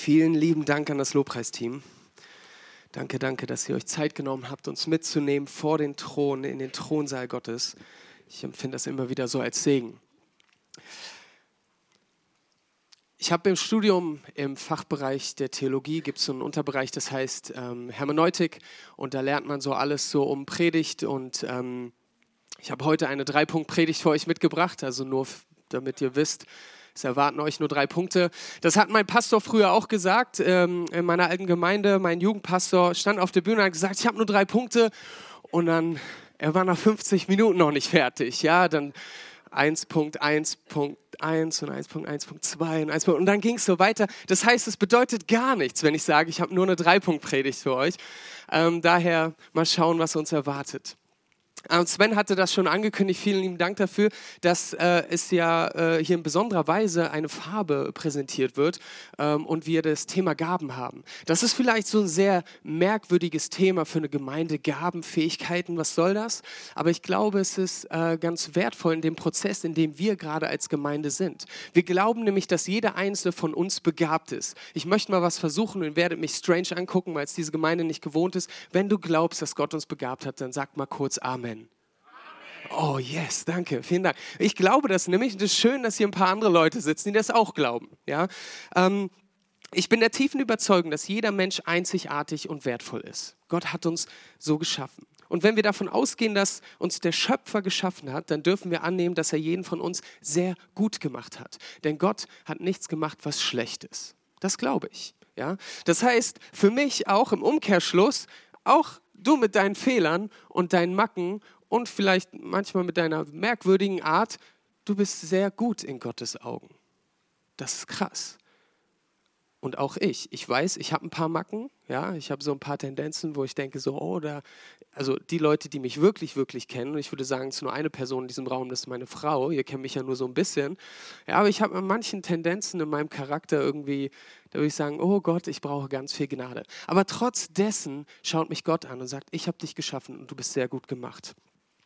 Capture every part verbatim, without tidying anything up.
Vielen lieben Dank an das Lobpreisteam. Danke, danke, dass ihr euch Zeit genommen habt, uns mitzunehmen vor den Thron, in den Thronsaal Gottes. Ich empfinde das immer wieder so als Segen. Ich habe im Studium im Fachbereich der Theologie, gibt es so einen Unterbereich, das heißt ähm, Hermeneutik. Und da lernt man so alles so um Predigt. Und ähm, ich habe heute eine Drei-Punkt-Predigt für euch mitgebracht, also nur damit ihr wisst, es erwarten euch nur drei Punkte. Das hat mein Pastor früher auch gesagt, ähm, in meiner alten Gemeinde. Mein Jugendpastor stand auf der Bühne und hat gesagt, ich habe nur drei Punkte. Und dann, er war nach fünfzig Minuten noch nicht fertig. Ja, dann eins Punkt eins Punkt eins und eins Punkt eins Punkt zwei und eins. Und dann ging es so weiter. Das heißt, es bedeutet gar nichts, wenn ich sage, ich habe nur eine Drei-Punkt-Predigt für euch. Ähm, daher mal schauen, was uns erwartet. Sven hatte das schon angekündigt, vielen lieben Dank dafür, dass äh, es ja äh, hier in besonderer Weise eine Farbe präsentiert wird ähm, und wir das Thema Gaben haben. Das ist vielleicht so ein sehr merkwürdiges Thema für eine Gemeinde, Gaben, Fähigkeiten, was soll das? Aber ich glaube, es ist äh, ganz wertvoll in dem Prozess, in dem wir gerade als Gemeinde sind. Wir glauben nämlich, dass jeder Einzelne von uns begabt ist. Ich möchte mal was versuchen und ihr werdet mich strange angucken, weil es diese Gemeinde nicht gewohnt ist. Wenn du glaubst, dass Gott uns begabt hat, dann sag mal kurz Amen. Oh yes, danke, vielen Dank. Ich glaube das nämlich, und es ist schön, dass hier ein paar andere Leute sitzen, die das auch glauben. Ja? Ähm, ich bin der tiefen Überzeugung, dass jeder Mensch einzigartig und wertvoll ist. Gott hat uns so geschaffen. Und wenn wir davon ausgehen, dass uns der Schöpfer geschaffen hat, dann dürfen wir annehmen, dass er jeden von uns sehr gut gemacht hat. Denn Gott hat nichts gemacht, was schlecht ist. Das glaube ich. Ja? Das heißt, für mich auch im Umkehrschluss, auch du mit deinen Fehlern und deinen Macken und vielleicht manchmal mit deiner merkwürdigen Art, du bist sehr gut in Gottes Augen. Das ist krass. Und auch ich. Ich weiß, ich habe ein paar Macken, ja, ich habe so ein paar Tendenzen, wo ich denke so, oh, da, also die Leute, die mich wirklich, wirklich kennen, und ich würde sagen, es ist nur eine Person in diesem Raum, das ist meine Frau, ihr kennt mich ja nur so ein bisschen, ja, aber ich habe an manchen Tendenzen in meinem Charakter irgendwie, da würde ich sagen, oh Gott, ich brauche ganz viel Gnade. Aber trotz dessen schaut mich Gott an und sagt, ich habe dich geschaffen und du bist sehr gut gemacht.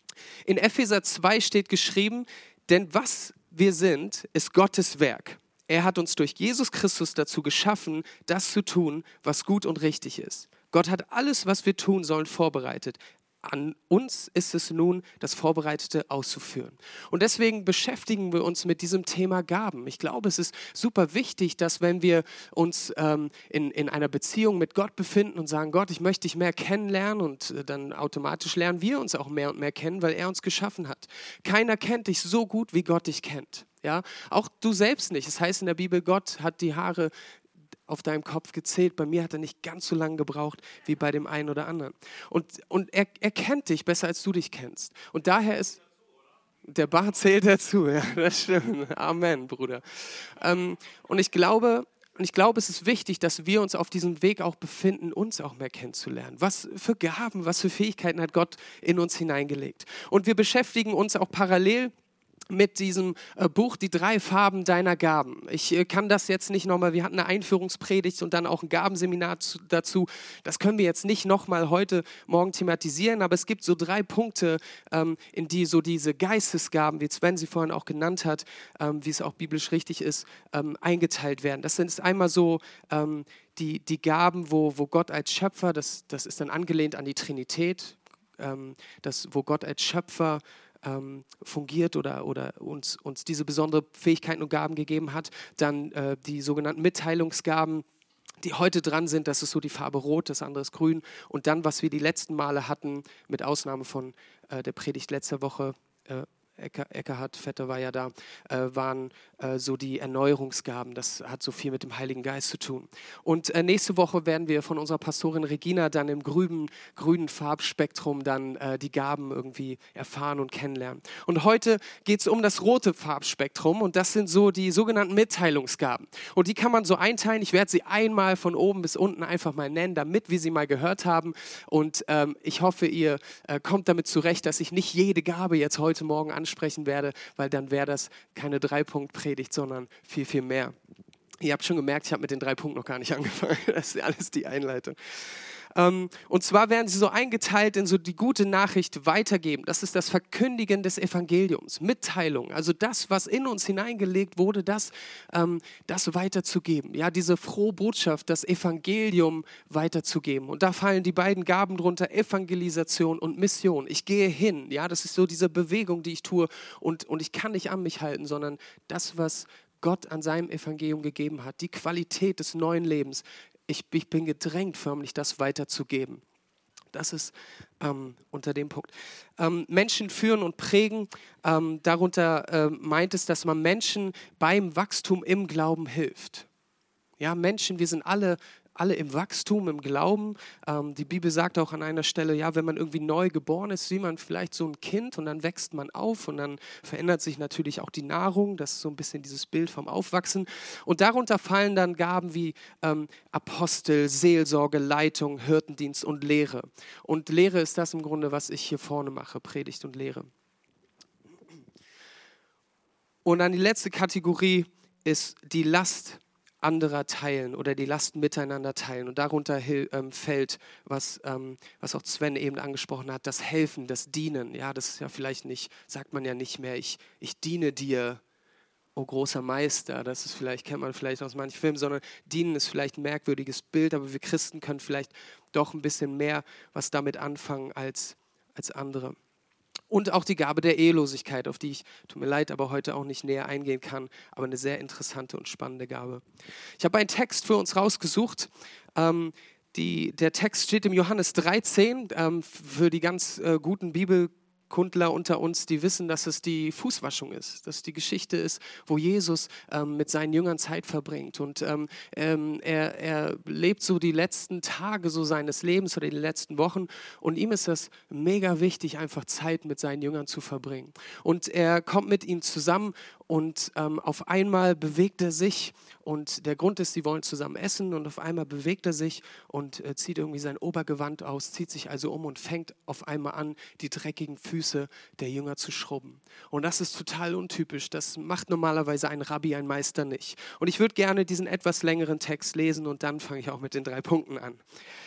In Epheser zwei steht geschrieben, denn was wir sind, ist Gottes Werk. Er hat uns durch Jesus Christus dazu geschaffen, das zu tun, was gut und richtig ist. Gott hat alles, was wir tun sollen, vorbereitet. An uns ist es nun, das Vorbereitete auszuführen. Und deswegen beschäftigen wir uns mit diesem Thema Gaben. Ich glaube, es ist super wichtig, dass wenn wir uns ähm, in, in einer Beziehung mit Gott befinden und sagen, Gott, ich möchte dich mehr kennenlernen und äh, dann automatisch lernen wir uns auch mehr und mehr kennen, weil er uns geschaffen hat. Keiner kennt dich so gut, wie Gott dich kennt. Ja? Auch du selbst nicht. Es heißt in der Bibel, Gott hat die Haare auf deinem Kopf gezählt. Bei mir hat er nicht ganz so lange gebraucht wie bei dem einen oder anderen. Und, und er, er kennt dich besser, als du dich kennst. Und daher ist, der Bart zählt dazu, ja, das stimmt. Amen, Bruder. Ähm, und ich glaube, und ich glaube, es ist wichtig, dass wir uns auf diesem Weg auch befinden, uns auch mehr kennenzulernen. Was für Gaben, was für Fähigkeiten hat Gott in uns hineingelegt? Und wir beschäftigen uns auch parallel mit diesem äh, Buch, die drei Farben deiner Gaben. Ich äh, kann das jetzt nicht nochmal, wir hatten eine Einführungspredigt und dann auch ein Gabenseminar zu, dazu. Das können wir jetzt nicht nochmal heute Morgen thematisieren, aber es gibt so drei Punkte, ähm, in die so diese Geistesgaben, wie Sven sie vorhin auch genannt hat, ähm, wie es auch biblisch richtig ist, ähm, eingeteilt werden. Das sind einmal so ähm, die, die Gaben, wo, wo Gott als Schöpfer, das, das ist dann angelehnt an die Trinität, ähm, das, wo Gott als Schöpfer Ähm, fungiert oder, oder uns, uns diese besondere Fähigkeiten und Gaben gegeben hat. Dann äh, die sogenannten Mitteilungsgaben, die heute dran sind, das ist so die Farbe Rot, das andere ist Grün. Und dann, was wir die letzten Male hatten, mit Ausnahme von äh, der Predigt letzter Woche, äh, Ecker, Eckerhard Vetter war ja da, äh, waren äh, so die Erneuerungsgaben. Das hat so viel mit dem Heiligen Geist zu tun. Und äh, nächste Woche werden wir von unserer Pastorin Regina dann im grünen, grünen Farbspektrum dann äh, die Gaben irgendwie erfahren und kennenlernen. Und heute geht es um das rote Farbspektrum und das sind so die sogenannten Mitteilungsgaben. Und die kann man so einteilen. Ich werde sie einmal von oben bis unten einfach mal nennen, damit wir sie mal gehört haben. Und ähm, ich hoffe, ihr äh, kommt damit zurecht, dass ich nicht jede Gabe jetzt heute Morgen anspreche. sprechen werde, weil dann wäre das keine Drei-Punkt-Predigt, sondern viel, viel mehr. Ihr habt schon gemerkt, ich habe mit den drei Punkten noch gar nicht angefangen. Das ist alles die Einleitung. Ähm, und zwar werden sie so eingeteilt in so die gute Nachricht weitergeben. Das ist das Verkündigen des Evangeliums, Mitteilung. Also das, was in uns hineingelegt wurde, das, ähm, das weiterzugeben. Ja, diese frohe Botschaft, das Evangelium weiterzugeben. Und da fallen die beiden Gaben drunter, Evangelisation und Mission. Ich gehe hin. Ja, das ist so diese Bewegung, die ich tue. Und, und ich kann nicht an mich halten, sondern das, was Gott an seinem Evangelium gegeben hat, die Qualität des neuen Lebens. Ich, ich bin gedrängt, förmlich das weiterzugeben. Das ist ähm, unter dem Punkt. Ähm, Menschen führen und prägen. Ähm, darunter äh, meint es, dass man Menschen beim Wachstum im Glauben hilft. Ja, Menschen, wir sind alle, alle im Wachstum, im Glauben. Ähm, die Bibel sagt auch an einer Stelle, ja, wenn man irgendwie neu geboren ist, wie man vielleicht so ein Kind und dann wächst man auf und dann verändert sich natürlich auch die Nahrung. Das ist so ein bisschen dieses Bild vom Aufwachsen. Und darunter fallen dann Gaben wie ähm, Apostel, Seelsorge, Leitung, Hirtendienst und Lehre. Und Lehre ist das im Grunde, was ich hier vorne mache, Predigt und Lehre. Und dann die letzte Kategorie ist die Last anderer teilen oder die Lasten miteinander teilen. Und darunter ähm, fällt, was, ähm, was auch Sven eben angesprochen hat, das Helfen, das Dienen. Ja, das ist ja vielleicht nicht, sagt man ja nicht mehr, ich, ich diene dir, oh großer Meister. Das ist vielleicht, kennt man vielleicht aus manchen Filmen, sondern dienen ist vielleicht ein merkwürdiges Bild, aber wir Christen können vielleicht doch ein bisschen mehr was damit anfangen als, als andere. Und auch die Gabe der Ehelosigkeit, auf die ich, tut mir leid, aber heute auch nicht näher eingehen kann, aber eine sehr interessante und spannende Gabe. Ich habe einen Text für uns rausgesucht. Ähm, die, der Text steht im Johannes dreizehn. Ähm, für die ganz äh, guten Bibelkundler unter uns, die wissen, dass es die Fußwaschung ist, dass es die Geschichte ist, wo Jesus ähm, mit seinen Jüngern Zeit verbringt. Und ähm, ähm, er, er lebt so die letzten Tage so seines Lebens oder die letzten Wochen und ihm ist das mega wichtig, einfach Zeit mit seinen Jüngern zu verbringen. Und er kommt mit ihnen zusammen und ähm, auf einmal bewegt er sich und der Grund ist, sie wollen zusammen essen und auf einmal bewegt er sich und äh, zieht irgendwie sein Obergewand aus, zieht sich also um und fängt auf einmal an, die dreckigen Füße der Jünger zu schrubben. Und das ist total untypisch, das macht normalerweise ein Rabbi, ein Meister nicht. Und ich würde gerne diesen etwas längeren Text lesen und dann fange ich auch mit den drei Punkten an.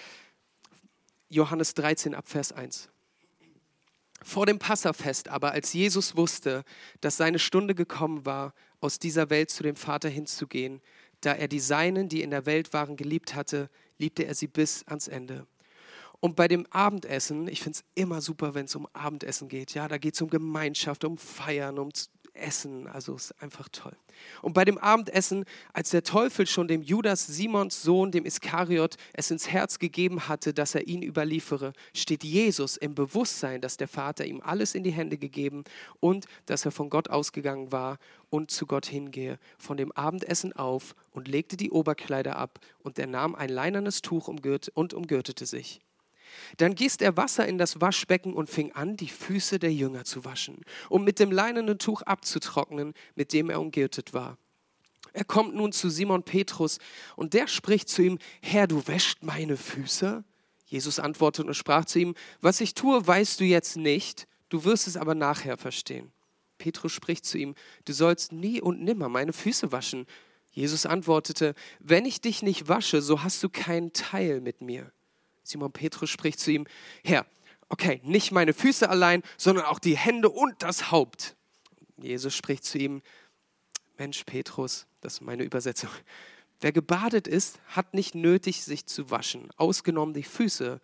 Johannes dreizehn ab Vers eins. Vor dem Passafest aber, als Jesus wusste, dass seine Stunde gekommen war, aus dieser Welt zu dem Vater hinzugehen, da er die Seinen, die in der Welt waren, geliebt hatte, liebte er sie bis ans Ende. Und bei dem Abendessen, ich finde es immer super, wenn es um Abendessen geht, ja, da geht es um Gemeinschaft, um Feiern, um Essen, also es ist einfach toll. Und bei dem Abendessen, als der Teufel schon dem Judas, Simons Sohn, dem Iskariot, es ins Herz gegeben hatte, dass er ihn überliefere, steht Jesus im Bewusstsein, dass der Vater ihm alles in die Hände gegeben und dass er von Gott ausgegangen war und zu Gott hingehe, von dem Abendessen auf und legte die Oberkleider ab und er nahm ein leinernes Tuch umgürt und umgürtete sich. Dann gießt er Wasser in das Waschbecken und fing an, die Füße der Jünger zu waschen, um mit dem leinenen Tuch abzutrocknen, mit dem er umgürtet war. Er kommt nun zu Simon Petrus und der spricht zu ihm, Herr, du wäschst meine Füße? Jesus antwortete und sprach zu ihm, was ich tue, weißt du jetzt nicht, du wirst es aber nachher verstehen. Petrus spricht zu ihm, du sollst nie und nimmer meine Füße waschen. Jesus antwortete, wenn ich dich nicht wasche, so hast du keinen Teil mit mir. Simon Petrus spricht zu ihm, Herr, okay, nicht meine Füße allein, sondern auch die Hände und das Haupt. Jesus spricht zu ihm, Mensch Petrus, das ist meine Übersetzung, wer gebadet ist, hat nicht nötig, sich zu waschen, ausgenommen die Füße,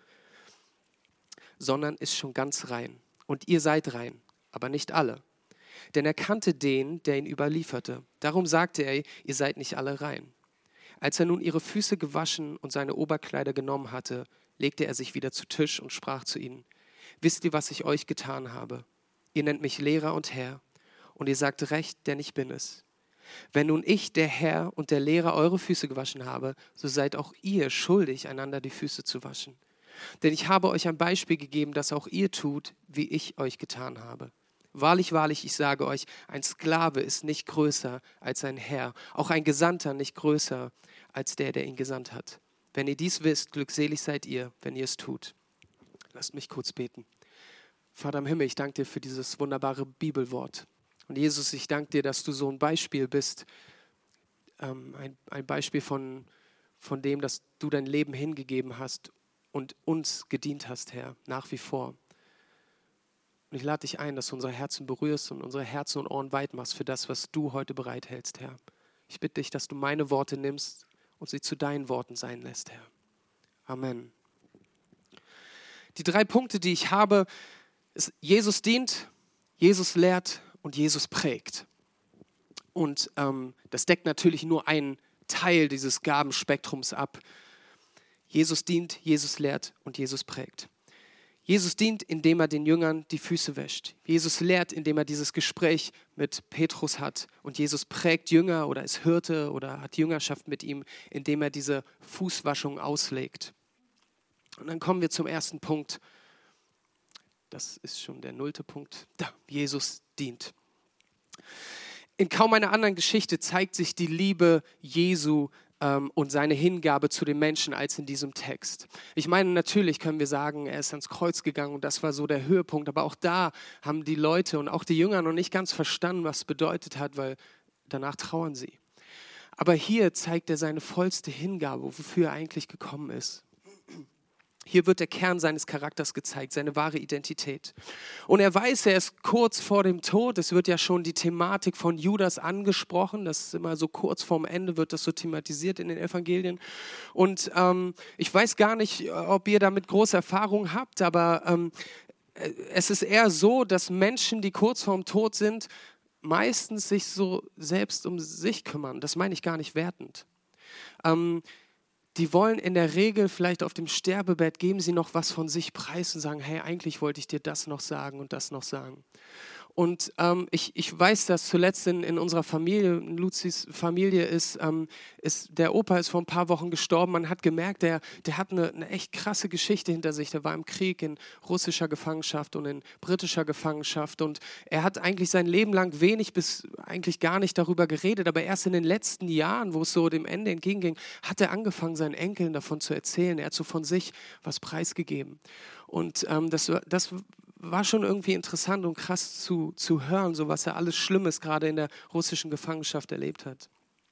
sondern ist schon ganz rein. Und ihr seid rein, aber nicht alle. Denn er kannte den, der ihn überlieferte. Darum sagte er, ihr seid nicht alle rein. Als er nun ihre Füße gewaschen und seine Oberkleider genommen hatte, legte er sich wieder zu Tisch und sprach zu ihnen, wisst ihr, was ich euch getan habe? Ihr nennt mich Lehrer und Herr, und ihr sagt recht, denn ich bin es. Wenn nun ich, der Herr und der Lehrer, eure Füße gewaschen habe, so seid auch ihr schuldig, einander die Füße zu waschen. Denn ich habe euch ein Beispiel gegeben, das auch ihr tut, wie ich euch getan habe. Wahrlich, wahrlich, ich sage euch, ein Sklave ist nicht größer als sein Herr, auch ein Gesandter nicht größer als der, der ihn gesandt hat. Wenn ihr dies wisst, glückselig seid ihr, wenn ihr es tut. Lasst mich kurz beten. Vater im Himmel, ich danke dir für dieses wunderbare Bibelwort. Und Jesus, ich danke dir, dass du so ein Beispiel bist, ähm, ein, ein Beispiel von, von dem, dass du dein Leben hingegeben hast und uns gedient hast, Herr, nach wie vor. Und ich lade dich ein, dass du unsere Herzen berührst und unsere Herzen und Ohren weit machst für das, was du heute bereithältst, Herr. Ich bitte dich, dass du meine Worte nimmst und sie zu deinen Worten sein lässt, Herr. Amen. Die drei Punkte, die ich habe, ist, Jesus dient, Jesus lehrt und Jesus prägt. Und ähm, das deckt natürlich nur einen Teil dieses Gabenspektrums ab. Jesus dient, Jesus lehrt und Jesus prägt. Jesus dient, indem er den Jüngern die Füße wäscht. Jesus lehrt, indem er dieses Gespräch mit Petrus hat. Und Jesus prägt Jünger oder ist Hirte oder hat Jüngerschaft mit ihm, indem er diese Fußwaschung auslegt. Und dann kommen wir zum ersten Punkt. Das ist schon der nullte Punkt. Da, Jesus dient. In kaum einer anderen Geschichte zeigt sich die Liebe Jesu ähm, und seine Hingabe zu den Menschen als in diesem Text. Ich meine, natürlich können wir sagen, er ist ans Kreuz gegangen und das war so der Höhepunkt. Aber auch da haben die Leute und auch die Jünger noch nicht ganz verstanden, was es bedeutet hat, weil danach trauern sie. Aber hier zeigt er seine vollste Hingabe, wofür er eigentlich gekommen ist. Hier wird der Kern seines Charakters gezeigt, seine wahre Identität. Und er weiß, er ist kurz vor dem Tod. Es wird ja schon die Thematik von Judas angesprochen. Das ist immer so kurz vorm Ende, wird das so thematisiert in den Evangelien. Und ähm, ich weiß gar nicht, ob ihr damit große Erfahrung habt, aber ähm, es ist eher so, dass Menschen, die kurz vorm Tod sind, meistens sich so selbst um sich kümmern. Das meine ich gar nicht wertend. Ähm, Die wollen in der Regel vielleicht auf dem Sterbebett, geben sie noch was von sich preis und sagen, hey, eigentlich wollte ich dir das noch sagen und das noch sagen. Und ähm, ich, ich weiß, dass zuletzt in, in unserer Familie, in Luzis Familie ist, ähm, ist, der Opa ist vor ein paar Wochen gestorben. Man hat gemerkt, der, der hat eine, eine echt krasse Geschichte hinter sich. Der war im Krieg in russischer Gefangenschaft und in britischer Gefangenschaft. Und er hat eigentlich sein Leben lang wenig bis eigentlich gar nicht darüber geredet. Aber erst in den letzten Jahren, wo es so dem Ende entgegenging, hat er angefangen, seinen Enkeln davon zu erzählen. Er hat so von sich was preisgegeben. Und ähm, das, das war schon irgendwie interessant und krass zu, zu hören, so was er alles Schlimmes gerade in der russischen Gefangenschaft erlebt hat.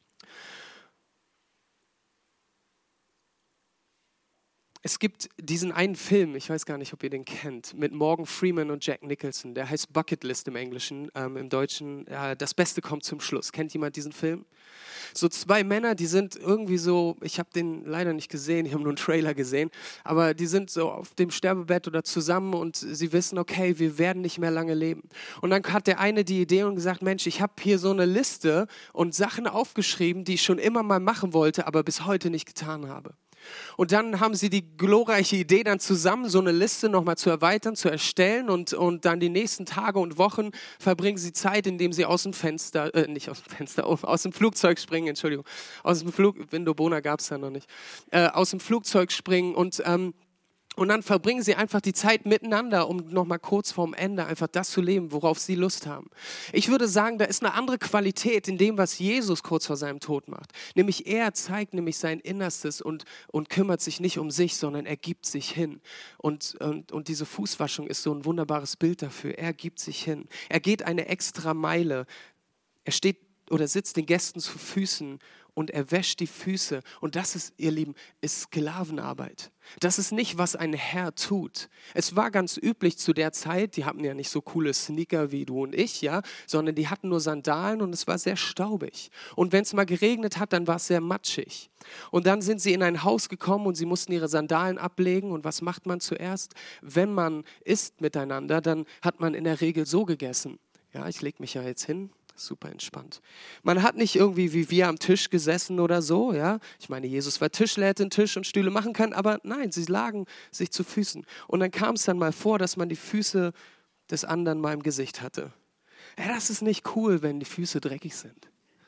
Es gibt diesen einen Film, ich weiß gar nicht, ob ihr den kennt, mit Morgan Freeman und Jack Nicholson. Der heißt Bucket List im Englischen, ähm, im Deutschen. Ja, das Beste kommt zum Schluss. Kennt jemand diesen Film? So zwei Männer, die sind irgendwie so, ich habe den leider nicht gesehen, ich habe nur einen Trailer gesehen, aber die sind so auf dem Sterbebett oder zusammen und sie wissen, okay, wir werden nicht mehr lange leben. Und dann hat der eine die Idee und gesagt, Mensch, ich habe hier so eine Liste und Sachen aufgeschrieben, die ich schon immer mal machen wollte, aber bis heute nicht getan habe. Und dann haben sie die glorreiche Idee, dann zusammen so eine Liste nochmal zu erweitern, zu erstellen und, und dann die nächsten Tage und Wochen verbringen sie Zeit, indem sie aus dem Fenster, äh, nicht aus dem Fenster, aus dem Flugzeug springen, Entschuldigung, aus dem Flug, Window Bona gab es ja noch nicht, äh, aus dem Flugzeug springen und ähm, Und dann verbringen sie einfach die Zeit miteinander, um nochmal kurz vorm Ende einfach das zu leben, worauf sie Lust haben. Ich würde sagen, da ist eine andere Qualität in dem, was Jesus kurz vor seinem Tod macht. Nämlich er zeigt nämlich sein Innerstes und, und kümmert sich nicht um sich, sondern er gibt sich hin. Und, und, und diese Fußwaschung ist so ein wunderbares Bild dafür. Er gibt sich hin. Er geht eine extra Meile. Er steht oder sitzt den Gästen zu Füßen und er wäscht die Füße. Und das ist, ihr Lieben, ist Sklavenarbeit. Das ist nicht, was ein Herr tut. Es war ganz üblich zu der Zeit, die hatten ja nicht so coole Sneaker wie du und ich, ja, sondern die hatten nur Sandalen und es war sehr staubig. Und wenn es mal geregnet hat, dann war es sehr matschig. Und dann sind sie in ein Haus gekommen und sie mussten ihre Sandalen ablegen. Und was macht man zuerst? Wenn man isst miteinander, dann hat man in der Regel so gegessen. Ja, ich lege mich ja jetzt hin. Super entspannt. Man hat nicht irgendwie wie wir am Tisch gesessen oder so, ja. Ich meine, Jesus war Tischler, hätte einen Tisch und Stühle machen können, aber nein, sie lagen sich zu Füßen. Und dann kam es dann mal vor, dass man die Füße des anderen mal im Gesicht hatte. Ja, das ist nicht cool, wenn die Füße dreckig sind.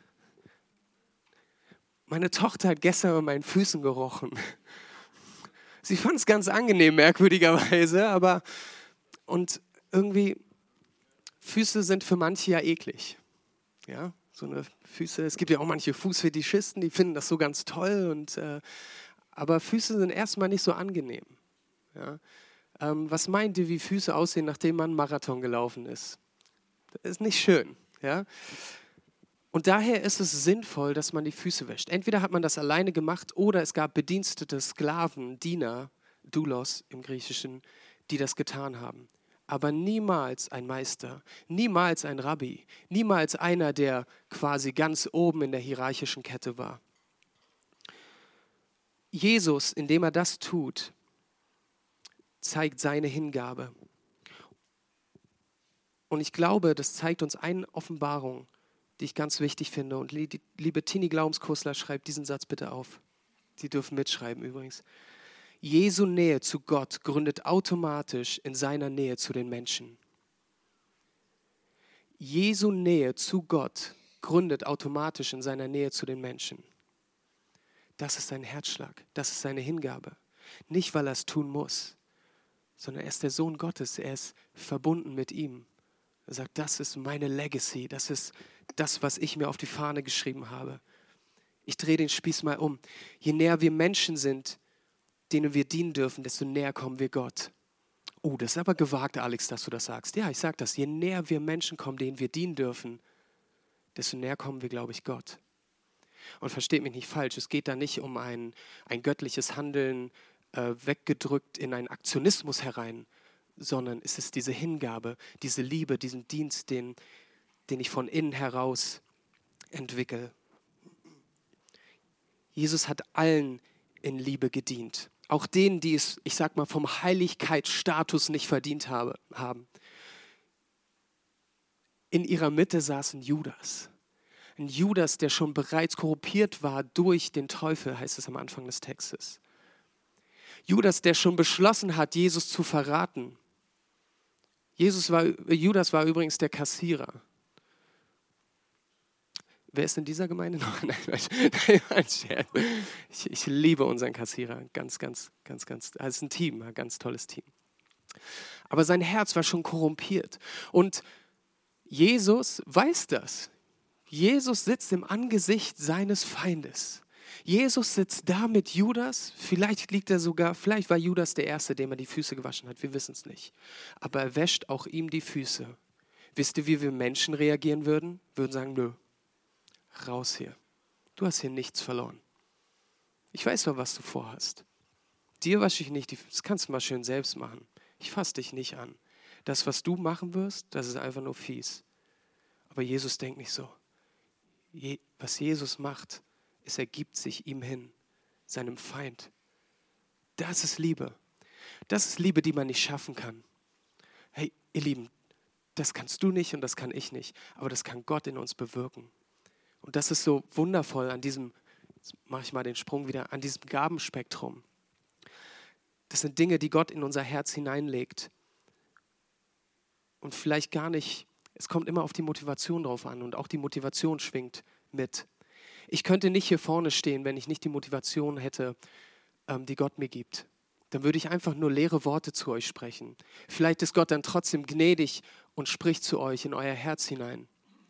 Meine Tochter hat gestern an meinen Füßen gerochen. Sie fand es ganz angenehm, merkwürdigerweise, aber und irgendwie, Füße sind für manche ja eklig. Ja, so eine Füße, es gibt ja auch manche Fußfetischisten, die finden das so ganz toll, und, äh, aber Füße sind erstmal nicht so angenehm. Ja. Ähm, was meint ihr, wie Füße aussehen, nachdem man einen Marathon gelaufen ist? Das ist nicht schön. Ja. Und daher ist es sinnvoll, dass man die Füße wäscht. Entweder hat man das alleine gemacht oder es gab Bedienstete, Sklaven, Diener, Doulos im Griechischen, die das getan haben. Aber niemals ein Meister, niemals ein Rabbi, niemals einer, der quasi ganz oben in der hierarchischen Kette war. Jesus, indem er das tut, zeigt seine Hingabe. Und ich glaube, das zeigt uns eine Offenbarung, die ich ganz wichtig finde. Und liebe Tini Glaubenskursler, schreibt diesen Satz bitte auf. Sie dürfen mitschreiben übrigens. Jesu Nähe zu Gott gründet automatisch in seiner Nähe zu den Menschen. Jesu Nähe zu Gott gründet automatisch in seiner Nähe zu den Menschen. Das ist sein Herzschlag, das ist seine Hingabe. Nicht, weil er es tun muss, sondern er ist der Sohn Gottes, er ist verbunden mit ihm. Er sagt, das ist meine Legacy, das ist das, was ich mir auf die Fahne geschrieben habe. Ich drehe den Spieß mal um. Je näher wir Menschen sind, denen wir dienen dürfen, desto näher kommen wir Gott. Oh, das ist aber gewagt, Alex, dass du das sagst. Ja, ich sage das. Je näher wir Menschen kommen, denen wir dienen dürfen, desto näher kommen wir, glaube ich, Gott. Und versteht mich nicht falsch, es geht da nicht um ein, ein göttliches Handeln, äh, weggedrückt in einen Aktionismus herein, sondern es ist diese Hingabe, diese Liebe, diesen Dienst, den, den ich von innen heraus entwickle. Jesus hat allen in Liebe gedient. Auch denen, die es, ich sag mal, vom Heiligkeitsstatus nicht verdient habe, haben. In ihrer Mitte saß ein Judas. Ein Judas, der schon bereits korrumpiert war durch den Teufel, heißt es am Anfang des Textes. Judas, der schon beschlossen hat, Jesus zu verraten. Jesus war, Judas war übrigens der Kassierer. Wer ist in dieser Gemeinde noch? Nein, nein, ich, ich liebe unseren Kassierer. Ganz, ganz, ganz, ganz. Es ist ein Team, ein ganz tolles Team. Aber sein Herz war schon korrumpiert. Und Jesus weiß das. Jesus sitzt im Angesicht seines Feindes. Jesus sitzt da mit Judas. Vielleicht liegt er sogar, vielleicht war Judas der Erste, dem er die Füße gewaschen hat. Wir wissen es nicht. Aber er wäscht auch ihm die Füße. Wisst ihr, wie wir Menschen reagieren würden? Würden sagen, nö. Raus hier. Du hast hier nichts verloren. Ich weiß doch, was du vorhast. Dir wasche ich nicht, das kannst du mal schön selbst machen. Ich fasse dich nicht an. Das, was du machen wirst, das ist einfach nur fies. Aber Jesus denkt nicht so. Je, was Jesus macht, ist, er gibt sich ihm hin, seinem Feind. Das ist Liebe. Das ist Liebe, die man nicht schaffen kann. Hey, ihr Lieben, das kannst du nicht und das kann ich nicht. Aber das kann Gott in uns bewirken. Und das ist so wundervoll an diesem, jetzt mache ich mal den Sprung wieder, an diesem Gabenspektrum. Das sind Dinge, die Gott in unser Herz hineinlegt. Und vielleicht gar nicht, es kommt immer auf die Motivation drauf an und auch die Motivation schwingt mit. Ich könnte nicht hier vorne stehen, wenn ich nicht die Motivation hätte, ähm, die Gott mir gibt. Dann würde ich einfach nur leere Worte zu euch sprechen. Vielleicht ist Gott dann trotzdem gnädig und spricht zu euch in euer Herz hinein.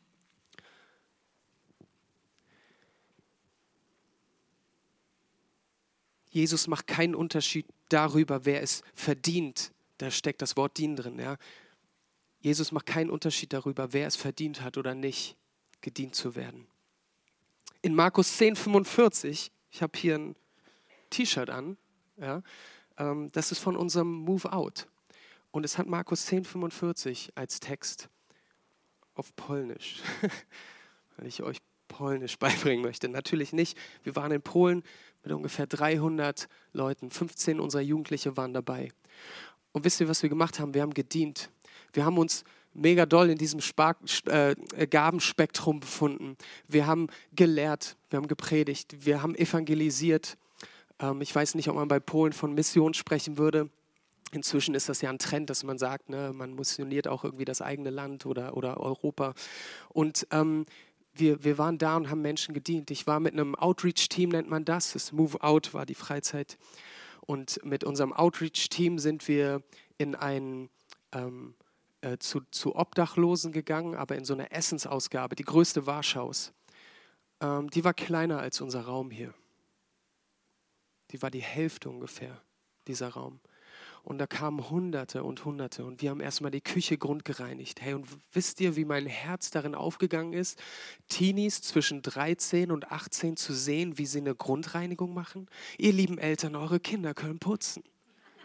Jesus macht keinen Unterschied darüber, wer es verdient. Da steckt das Wort dienen drin. Ja? Jesus macht keinen Unterschied darüber, wer es verdient hat oder nicht, gedient zu werden. In Markus zehn fünfundvierzig, ich habe hier ein T-Shirt an, ja, ähm, das ist von unserem Move Out. Und es hat Markus zehn fünfundvierzig als Text auf Polnisch, weil ich euch Polnisch beibringen möchte. Natürlich nicht. Wir waren in Polen mit ungefähr dreihundert Leuten. fünfzehn unserer Jugendliche waren dabei. Und wisst ihr, was wir gemacht haben? Wir haben gedient. Wir haben uns mega doll in diesem Spar- äh, Gabenspektrum befunden. Wir haben gelehrt, wir haben gepredigt, wir haben evangelisiert. Ähm, ich weiß nicht, ob man bei Polen von Mission sprechen würde. Inzwischen ist das ja ein Trend, dass man sagt, ne, man missioniert auch irgendwie das eigene Land oder, oder Europa. Und ähm, wir, wir waren da und haben Menschen gedient. Ich war mit einem Outreach-Team, nennt man das. Das Move Out war die Freizeit. Und mit unserem Outreach-Team sind wir in ein ähm, äh, zu, zu Obdachlosen gegangen, aber in so einer Essensausgabe, die größte Warschaus. Ähm, die war kleiner als unser Raum hier. Die war die Hälfte ungefähr, dieser Raum. Und da kamen Hunderte und Hunderte und wir haben erstmal die Küche grundgereinigt. Hey, und wisst ihr, wie mein Herz darin aufgegangen ist, Teenies zwischen dreizehn und achtzehn zu sehen, wie sie eine Grundreinigung machen? Ihr lieben Eltern, eure Kinder können putzen.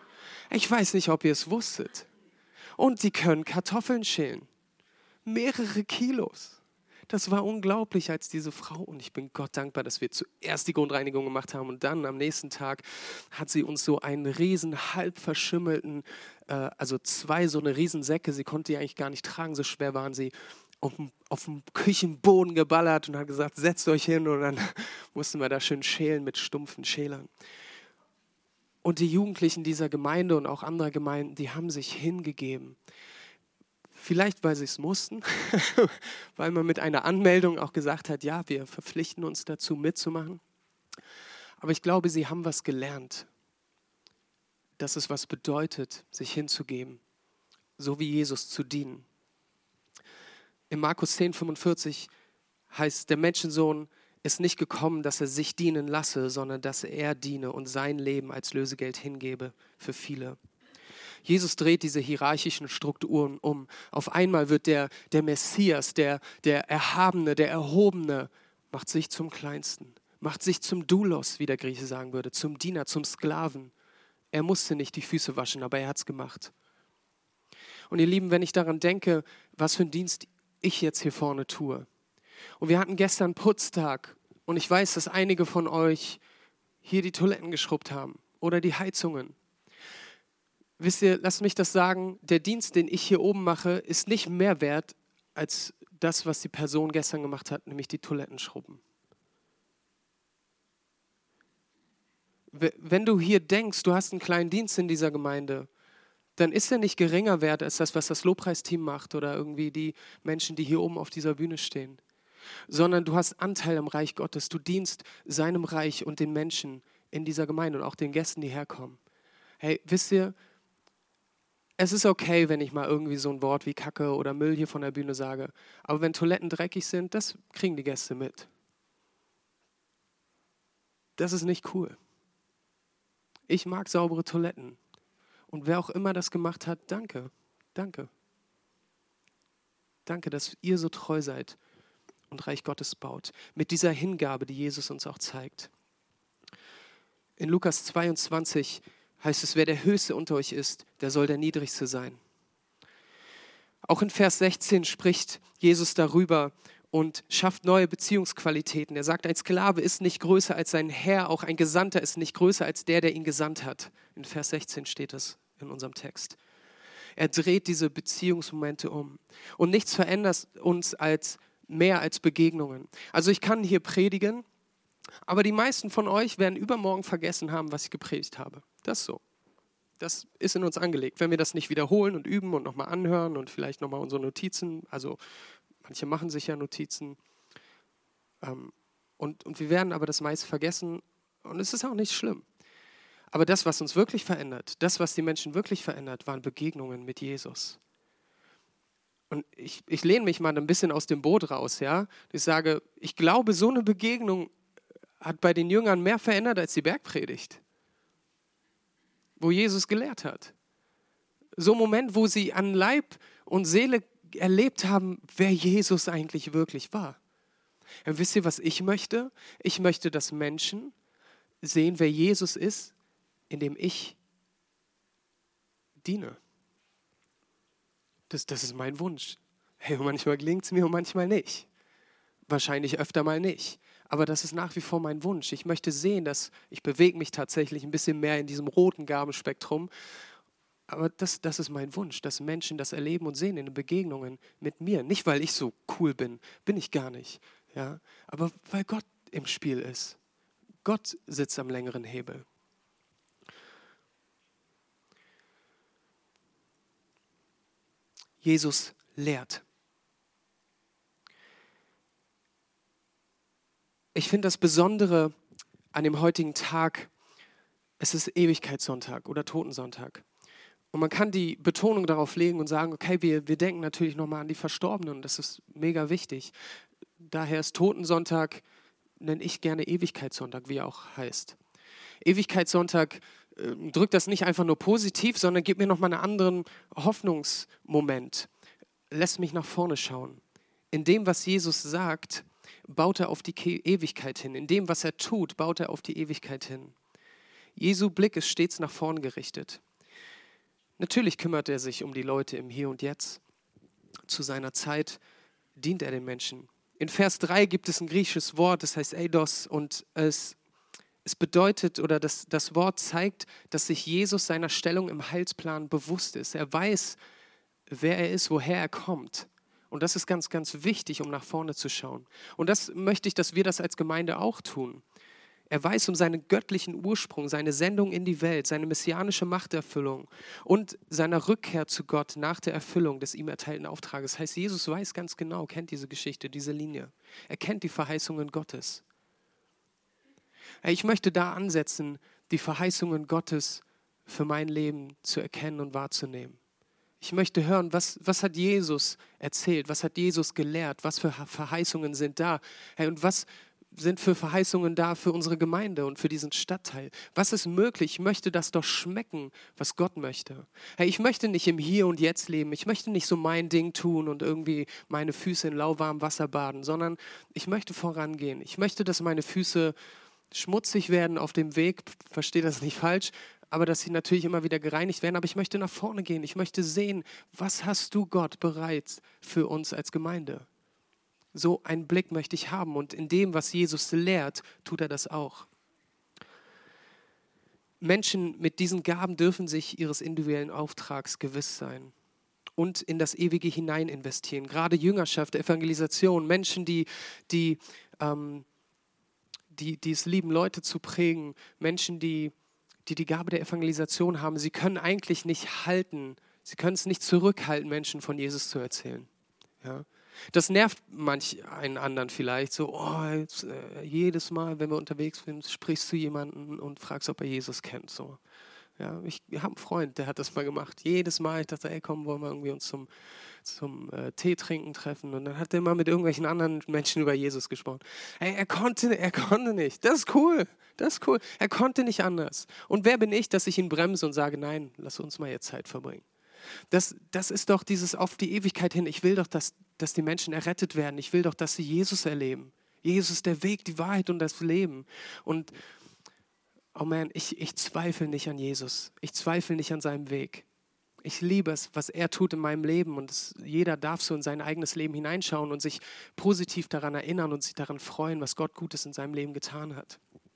Ich weiß nicht, ob ihr es wusstet. Und die können Kartoffeln schälen. Mehrere Kilos. Das war unglaublich als diese Frau. Und ich bin Gott dankbar, dass wir zuerst die Grundreinigung gemacht haben. Und dann am nächsten Tag hat sie uns so einen riesen, halb verschimmelten, äh, also zwei so eine riesen Säcke. Sie konnte die eigentlich gar nicht tragen, so schwer waren sie. Auf dem, auf dem Küchenboden geballert und hat gesagt, setzt euch hin. Und dann mussten wir da schön schälen mit stumpfen Schälern. Und die Jugendlichen dieser Gemeinde und auch anderer Gemeinden, die haben sich hingegeben. Vielleicht, weil sie es mussten, weil man mit einer Anmeldung auch gesagt hat, ja, wir verpflichten uns dazu mitzumachen. Aber ich glaube, sie haben was gelernt, dass es was bedeutet, sich hinzugeben, so wie Jesus zu dienen. In Markus zehn fünfundvierzig heißt, der Menschensohn ist nicht gekommen, dass er sich dienen lasse, sondern dass er diene und sein Leben als Lösegeld hingebe für viele. Jesus dreht diese hierarchischen Strukturen um. Auf einmal wird der, der Messias, der, der Erhabene, der Erhobene, macht sich zum Kleinsten, macht sich zum Doulos, wie der Grieche sagen würde, zum Diener, zum Sklaven. Er musste nicht die Füße waschen, aber er hat es gemacht. Und ihr Lieben, wenn ich daran denke, was für einen Dienst ich jetzt hier vorne tue. Und wir hatten gestern Putztag und ich weiß, dass einige von euch hier die Toiletten geschrubbt haben oder die Heizungen. Wisst ihr, lasst mich das sagen, der Dienst, den ich hier oben mache, ist nicht mehr wert als das, was die Person gestern gemacht hat, nämlich die Toiletten schrubben. Wenn du hier denkst, du hast einen kleinen Dienst in dieser Gemeinde, dann ist er nicht geringer wert als das, was das Lobpreisteam macht oder irgendwie die Menschen, die hier oben auf dieser Bühne stehen. Sondern du hast Anteil am Reich Gottes. Du dienst seinem Reich und den Menschen in dieser Gemeinde und auch den Gästen, die herkommen. Hey, wisst ihr, es ist okay, wenn ich mal irgendwie so ein Wort wie Kacke oder Müll hier von der Bühne sage. Aber wenn Toiletten dreckig sind, das kriegen die Gäste mit. Das ist nicht cool. Ich mag saubere Toiletten. Und wer auch immer das gemacht hat, danke, danke. Danke, dass ihr so treu seid und Reich Gottes baut. Mit dieser Hingabe, die Jesus uns auch zeigt. In Lukas zweiundzwanzig heißt es, wer der Höchste unter euch ist, der soll der Niedrigste sein. Auch in Vers sechzehn spricht Jesus darüber und schafft neue Beziehungsqualitäten. Er sagt, ein Sklave ist nicht größer als sein Herr, auch ein Gesandter ist nicht größer als der, der ihn gesandt hat. In Vers sechzehn steht es in unserem Text. Er dreht diese Beziehungsmomente um. Und nichts verändert uns als mehr als Begegnungen. Also ich kann hier predigen, aber die meisten von euch werden übermorgen vergessen haben, was ich gepredigt habe. Das ist so. Das ist in uns angelegt. Wenn wir das nicht wiederholen und üben und nochmal anhören und vielleicht nochmal unsere Notizen, also manche machen sich ja Notizen, ähm, und, und wir werden aber das meiste vergessen und es ist auch nicht schlimm. Aber das, was uns wirklich verändert, das, was die Menschen wirklich verändert, waren Begegnungen mit Jesus. Und ich, ich lehne mich mal ein bisschen aus dem Boot raus, ja. Ich sage, ich glaube, so eine Begegnung hat bei den Jüngern mehr verändert als die Bergpredigt, wo Jesus gelehrt hat. So ein Moment, wo sie an Leib und Seele erlebt haben, wer Jesus eigentlich wirklich war. Und wisst ihr, was ich möchte? Ich möchte, dass Menschen sehen, wer Jesus ist, indem ich diene. Das, das ist mein Wunsch. Hey, manchmal gelingt es mir und manchmal nicht. Wahrscheinlich öfter mal nicht. Aber das ist nach wie vor mein Wunsch. Ich möchte sehen, dass ich bewege mich tatsächlich ein bisschen mehr in diesem roten Gabenspektrum. Aber das, das ist mein Wunsch, dass Menschen das erleben und sehen in den Begegnungen mit mir. Nicht, weil ich so cool bin, bin ich gar nicht. Ja? Aber weil Gott im Spiel ist. Gott sitzt am längeren Hebel. Jesus lehrt. Ich finde das Besondere an dem heutigen Tag, es ist Ewigkeitssonntag oder Totensonntag. Und man kann die Betonung darauf legen und sagen, okay, wir, wir denken natürlich nochmal an die Verstorbenen und das ist mega wichtig. Daher ist Totensonntag, nenne ich gerne Ewigkeitssonntag, wie er auch heißt. Ewigkeitssonntag äh, drückt das nicht einfach nur positiv, sondern gibt mir nochmal einen anderen Hoffnungsmoment. Lässt mich nach vorne schauen. In dem, was Jesus sagt, baut er auf die Ewigkeit hin. In dem, was er tut, baut er auf die Ewigkeit hin. Jesu Blick ist stets nach vorn gerichtet. Natürlich kümmert er sich um die Leute im Hier und Jetzt. Zu seiner Zeit dient er den Menschen. In Vers drei gibt es ein griechisches Wort, das heißt Eidos, und es, es bedeutet, oder das, das Wort zeigt, dass sich Jesus seiner Stellung im Heilsplan bewusst ist. Er weiß, wer er ist, woher er kommt. Und das ist ganz, ganz wichtig, um nach vorne zu schauen. Und das möchte ich, dass wir das als Gemeinde auch tun. Er weiß um seinen göttlichen Ursprung, seine Sendung in die Welt, seine messianische Machterfüllung und seiner Rückkehr zu Gott nach der Erfüllung des ihm erteilten Auftrages. Das heißt, Jesus weiß ganz genau, kennt diese Geschichte, diese Linie. Er kennt die Verheißungen Gottes. Ich möchte da ansetzen, die Verheißungen Gottes für mein Leben zu erkennen und wahrzunehmen. Ich möchte hören, was, was hat Jesus erzählt, was hat Jesus gelehrt, was für Verheißungen sind da, hey, und was sind für Verheißungen da für unsere Gemeinde und für diesen Stadtteil. Was ist möglich? Ich möchte das doch schmecken, was Gott möchte. Hey, ich möchte nicht im Hier und Jetzt leben, ich möchte nicht so mein Ding tun und irgendwie meine Füße in lauwarmem Wasser baden, sondern ich möchte vorangehen. Ich möchte, dass meine Füße schmutzig werden auf dem Weg, verstehe das nicht falsch, aber dass sie natürlich immer wieder gereinigt werden. Aber ich möchte nach vorne gehen. Ich möchte sehen, was hast du, Gott, bereit für uns als Gemeinde? So einen Blick möchte ich haben. Und in dem, was Jesus lehrt, tut er das auch. Menschen mit diesen Gaben dürfen sich ihres individuellen Auftrags gewiss sein und in das Ewige hinein investieren. Gerade Jüngerschaft, Evangelisation, Menschen, die, die, ähm, die, die es lieben, Leute zu prägen, Menschen, die, die die Gabe der Evangelisation haben, sie können eigentlich nicht halten, sie können es nicht zurückhalten, Menschen von Jesus zu erzählen. Ja. Das nervt manch einen anderen vielleicht, so oh, jetzt, äh, jedes Mal, wenn wir unterwegs sind, sprichst du jemanden und fragst, ob er Jesus kennt. So. Ja, ich habe einen Freund, der hat das mal gemacht. Jedes Mal, ich dachte, ey, komm, wollen wir irgendwie uns zum, zum äh, Tee trinken treffen. Und dann hat er mal mit irgendwelchen anderen Menschen über Jesus gesprochen. Ey, er konnte, er konnte nicht. Das ist cool, das ist cool. Er konnte nicht anders. Und wer bin ich, dass ich ihn bremse und sage, nein, lass uns mal jetzt Zeit verbringen. Das, das ist doch dieses auf die Ewigkeit hin. Ich will doch, dass, dass die Menschen errettet werden. Ich will doch, dass sie Jesus erleben. Jesus ist der Weg, die Wahrheit und das Leben. Und oh man, ich, ich zweifle nicht an Jesus. Ich zweifle nicht an seinem Weg. Ich liebe es, was er tut in meinem Leben. Und es, jeder darf so in sein eigenes Leben hineinschauen und sich positiv daran erinnern und sich daran freuen, was Gott Gutes in seinem Leben getan hat.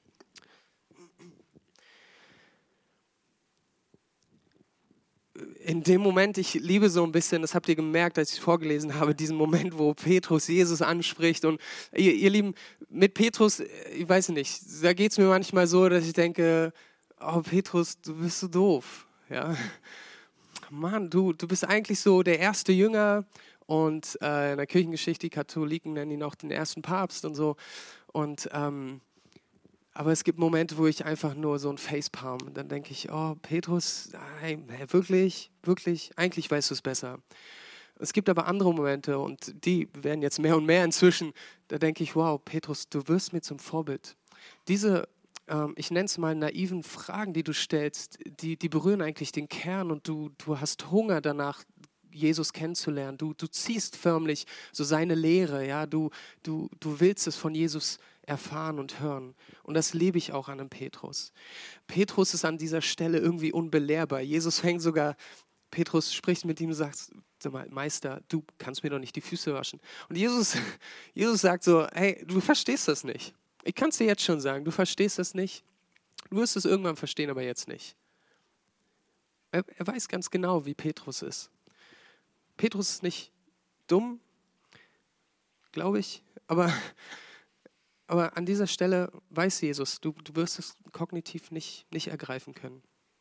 In dem Moment, ich liebe so ein bisschen, das habt ihr gemerkt, als ich vorgelesen habe, diesen Moment, wo Petrus Jesus anspricht. Und ihr, ihr Lieben, mit Petrus, ich weiß nicht, da geht es mir manchmal so, dass ich denke, oh Petrus, du bist so doof. Ja? Mann, du, du bist eigentlich so der erste Jünger und äh, in der Kirchengeschichte, die Katholiken nennen ihn auch den ersten Papst und so. Und ähm, aber es gibt Momente, wo ich einfach nur so ein Facepalm und dann denke ich, oh Petrus, nein, wirklich, wirklich, eigentlich weißt du es besser. Es gibt aber andere Momente und die werden jetzt mehr und mehr inzwischen, da denke ich, wow, Petrus, du wirst mir zum Vorbild. Diese, ähm, ich nenne es mal naiven Fragen, die du stellst, die, die berühren eigentlich den Kern und du, du hast Hunger danach, Jesus kennenzulernen. Du, du ziehst förmlich so seine Lehre, ja, du, du, du willst es von Jesus erfahren und hören. Und das liebe ich auch an einem Petrus. Petrus ist an dieser Stelle irgendwie unbelehrbar. Jesus fängt sogar, Petrus spricht mit ihm und sagt, sag mal, Meister, du kannst mir doch nicht die Füße waschen. Und Jesus, Jesus sagt so, hey, du verstehst das nicht. Ich kann es dir jetzt schon sagen, du verstehst das nicht. Du wirst es irgendwann verstehen, aber jetzt nicht. Er, er weiß ganz genau, wie Petrus ist. Petrus ist nicht dumm, glaube ich, aber, aber an dieser Stelle weiß Jesus, du, du wirst es kognitiv nicht, nicht ergreifen können.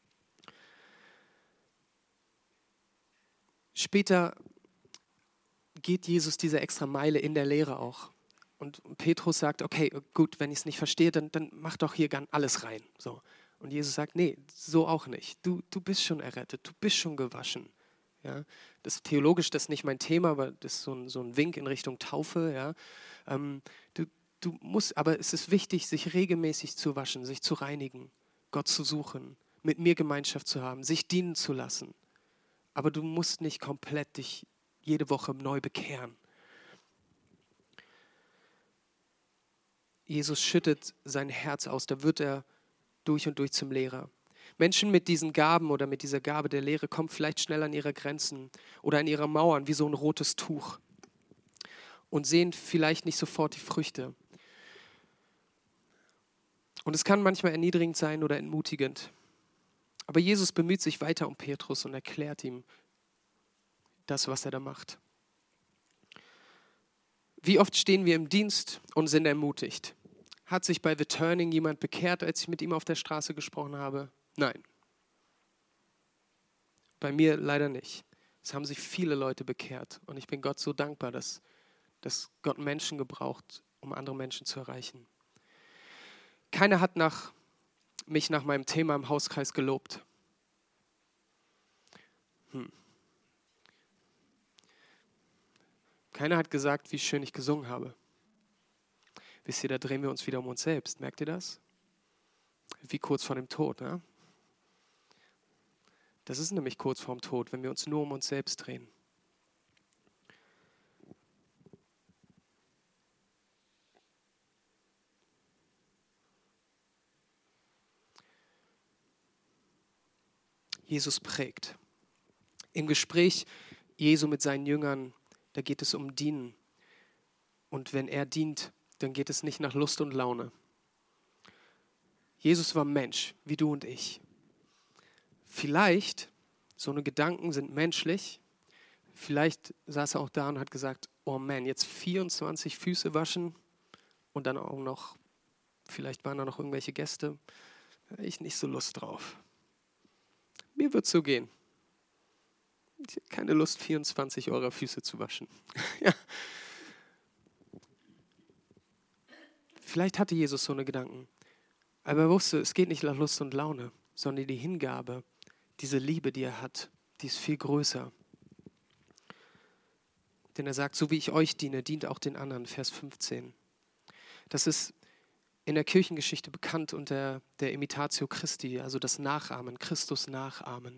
Später geht Jesus diese extra Meile in der Lehre auch. Und Petrus sagt, okay, gut, wenn ich es nicht verstehe, dann, dann mach doch hier alles rein. So. Und Jesus sagt, nee, so auch nicht. Du, du bist schon errettet, du bist schon gewaschen. Ja, das theologisch, das ist nicht mein Thema, aber das ist so ein, so ein Wink in Richtung Taufe. Ja. Ähm, du, du musst, aber es ist wichtig, sich regelmäßig zu waschen, sich zu reinigen, Gott zu suchen, mit mir Gemeinschaft zu haben, sich dienen zu lassen. Aber du musst nicht komplett dich jede Woche neu bekehren. Jesus schüttet sein Herz aus, da wird er durch und durch zum Lehrer. Menschen mit diesen Gaben oder mit dieser Gabe der Lehre kommen vielleicht schnell an ihre Grenzen oder an ihre Mauern wie so ein rotes Tuch und sehen vielleicht nicht sofort die Früchte. Und es kann manchmal erniedrigend sein oder entmutigend. Aber Jesus bemüht sich weiter um Petrus und erklärt ihm das, was er da macht. Wie oft stehen wir im Dienst und sind ermutigt? Hat sich bei The Turning jemand bekehrt, als ich mit ihm auf der Straße gesprochen habe? Nein. Bei mir leider nicht. Es haben sich viele Leute bekehrt und ich bin Gott so dankbar, dass, dass Gott Menschen gebraucht, um andere Menschen zu erreichen. Keiner hat nach, mich nach meinem Thema im Hauskreis gelobt. Hm. Keiner hat gesagt, wie schön ich gesungen habe. Wisst ihr, da drehen wir uns wieder um uns selbst. Merkt ihr das? Wie kurz vor dem Tod, ne? Das ist nämlich kurz vorm Tod, wenn wir uns nur um uns selbst drehen. Jesus prägt. Im Gespräch Jesu mit seinen Jüngern, da geht es um Dienen. Und wenn er dient, dann geht es nicht nach Lust und Laune. Jesus war Mensch, wie du und ich. Vielleicht, so eine Gedanken sind menschlich, vielleicht saß er auch da und hat gesagt, oh man, jetzt vierundzwanzig Füße waschen und dann auch noch, vielleicht waren da noch irgendwelche Gäste, da habe ich nicht so Lust drauf. Mir wird es so gehen. Ich habe keine Lust, vierundzwanzig eurer Füße zu waschen. Ja. Vielleicht hatte Jesus so eine Gedanken, aber er wusste, es geht nicht nach Lust und Laune, sondern die Hingabe, diese Liebe, die er hat, die ist viel größer. Denn er sagt, so wie ich euch diene, dient auch den anderen, Vers fünfzehn. Das ist in der Kirchengeschichte bekannt unter der Imitatio Christi, also das Nachahmen, Christus nachahmen.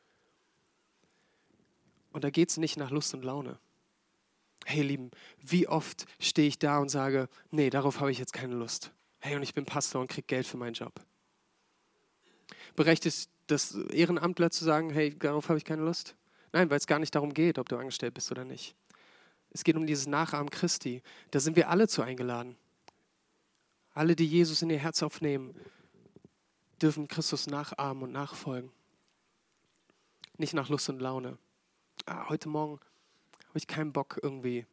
Und da geht es nicht nach Lust und Laune. Hey, ihr Lieben, wie oft stehe ich da und sage, nee, darauf habe ich jetzt keine Lust. Hey, und ich bin Pastor und kriege Geld für meinen Job. Berechtigt das Ehrenamtler zu sagen, hey, darauf habe ich keine Lust? Nein, weil es gar nicht darum geht, ob du angestellt bist oder nicht. Es geht um dieses Nachahmen Christi. Da sind wir alle zu eingeladen. Alle, die Jesus in ihr Herz aufnehmen, dürfen Christus nachahmen und nachfolgen. Nicht nach Lust und Laune. Ah, heute Morgen habe ich keinen Bock irgendwie.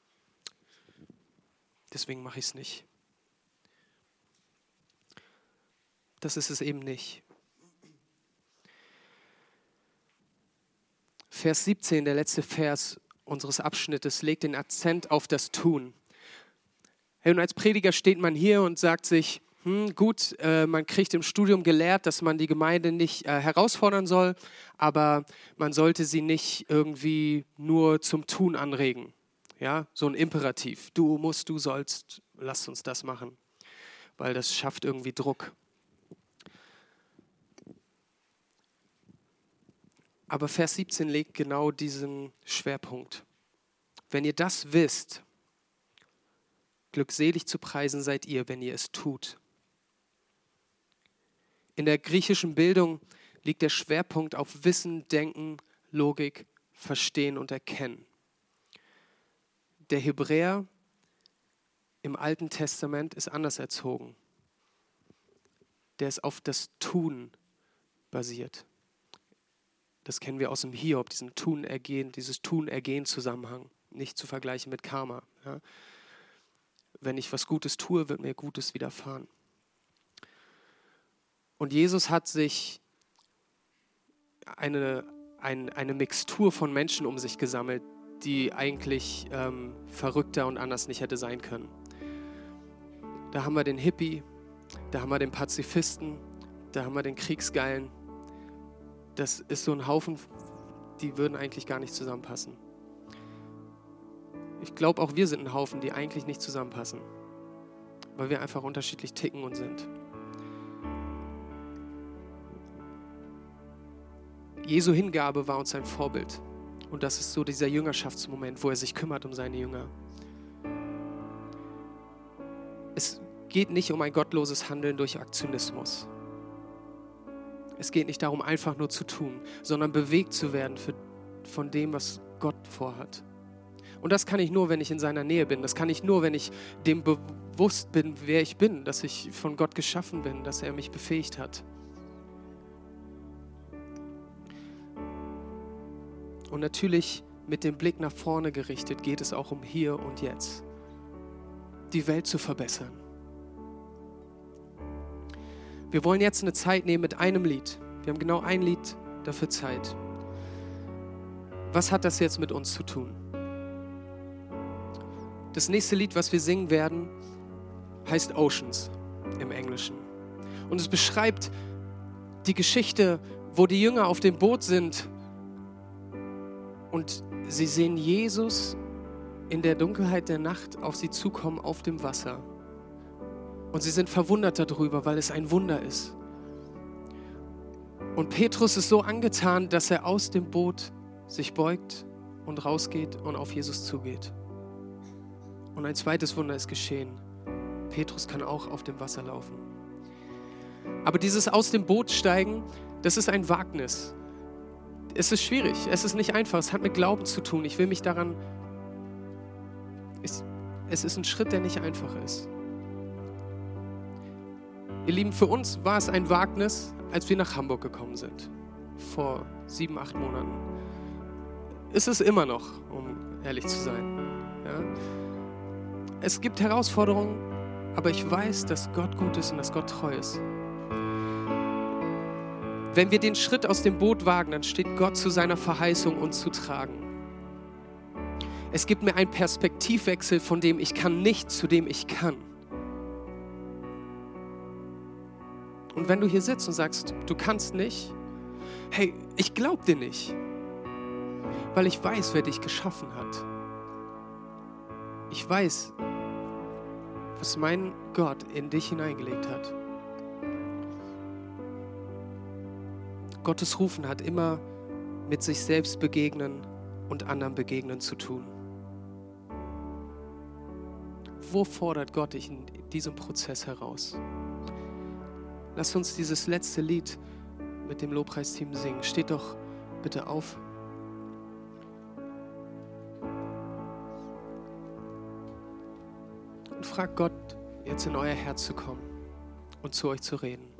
Deswegen mache ich es nicht. Das ist es eben nicht. Vers siebzehn, der letzte Vers unseres Abschnittes, legt den Akzent auf das Tun. Hey, und als Prediger steht man hier und sagt sich, hm, gut, äh, man kriegt im Studium gelehrt, dass man die Gemeinde nicht äh, herausfordern soll, aber man sollte sie nicht irgendwie nur zum Tun anregen. Ja, so ein Imperativ. Du musst, du sollst, lass uns das machen, weil das schafft irgendwie Druck. Aber Vers siebzehn legt genau diesen Schwerpunkt. Wenn ihr das wisst, glückselig zu preisen seid ihr, wenn ihr es tut. In der griechischen Bildung liegt der Schwerpunkt auf Wissen, Denken, Logik, Verstehen und Erkennen. Der Hebräer im Alten Testament ist anders erzogen. Der ist auf das Tun basiert. Das kennen wir aus dem Hiob, diesen Tun-Ergehen, dieses Tun-Ergehen-Zusammenhang. Nicht zu vergleichen mit Karma. Ja. Wenn ich was Gutes tue, wird mir Gutes widerfahren. Und Jesus hat sich eine, ein, eine Mixtur von Menschen um sich gesammelt, die eigentlich ähm, verrückter und anders nicht hätte sein können. Da haben wir den Hippie, da haben wir den Pazifisten, da haben wir den Kriegsgeilen. Das ist so ein Haufen, die würden eigentlich gar nicht zusammenpassen. Ich glaube, auch wir sind ein Haufen, die eigentlich nicht zusammenpassen, weil wir einfach unterschiedlich ticken und sind. Jesu Hingabe war uns ein Vorbild. Und das ist so dieser Jüngerschaftsmoment, wo er sich kümmert um seine Jünger. Es geht nicht um ein gottloses Handeln durch Aktionismus. Es geht nicht darum, einfach nur zu tun, sondern bewegt zu werden für, von dem, was Gott vorhat. Und das kann ich nur, wenn ich in seiner Nähe bin. Das kann ich nur, wenn ich dem bewusst bin, wer ich bin, dass ich von Gott geschaffen bin, dass er mich befähigt hat. Und natürlich mit dem Blick nach vorne gerichtet geht es auch um hier und jetzt. Die Welt zu verbessern. Wir wollen jetzt eine Zeit nehmen mit einem Lied. Wir haben genau ein Lied dafür Zeit. Was hat das jetzt mit uns zu tun? Das nächste Lied, was wir singen werden, heißt Oceans im Englischen. Und es beschreibt die Geschichte, wo die Jünger auf dem Boot sind und sie sehen Jesus in der Dunkelheit der Nacht auf sie zukommen auf dem Wasser. Und sie sind verwundert darüber, weil es ein Wunder ist. Und Petrus ist so angetan, dass er aus dem Boot sich beugt und rausgeht und auf Jesus zugeht. Und ein zweites Wunder ist geschehen. Petrus kann auch auf dem Wasser laufen. Aber dieses aus dem Boot steigen, das ist ein Wagnis. Es ist schwierig, es ist nicht einfach, es hat mit Glauben zu tun. Ich will mich daran... Es, es ist ein Schritt, der nicht einfach ist. Ihr Lieben, für uns war es ein Wagnis, als wir nach Hamburg gekommen sind. Vor sieben, acht Monaten. Ist es immer noch, um ehrlich zu sein. Ja? Es gibt Herausforderungen, aber ich weiß, dass Gott gut ist und dass Gott treu ist. Wenn wir den Schritt aus dem Boot wagen, dann steht Gott zu seiner Verheißung, uns zu tragen. Es gibt mir einen Perspektivwechsel, von dem ich kann nicht, zu dem ich kann. Und wenn du hier sitzt und sagst, du kannst nicht, hey, ich glaube dir nicht, weil ich weiß, wer dich geschaffen hat. Ich weiß, was mein Gott in dich hineingelegt hat. Gottes Rufen hat immer mit sich selbst begegnen und anderen begegnen zu tun. Wo fordert Gott dich in diesem Prozess heraus? Lass uns dieses letzte Lied mit dem Lobpreisteam singen. Steht doch bitte auf. Und fragt Gott, jetzt in euer Herz zu kommen und zu euch zu reden.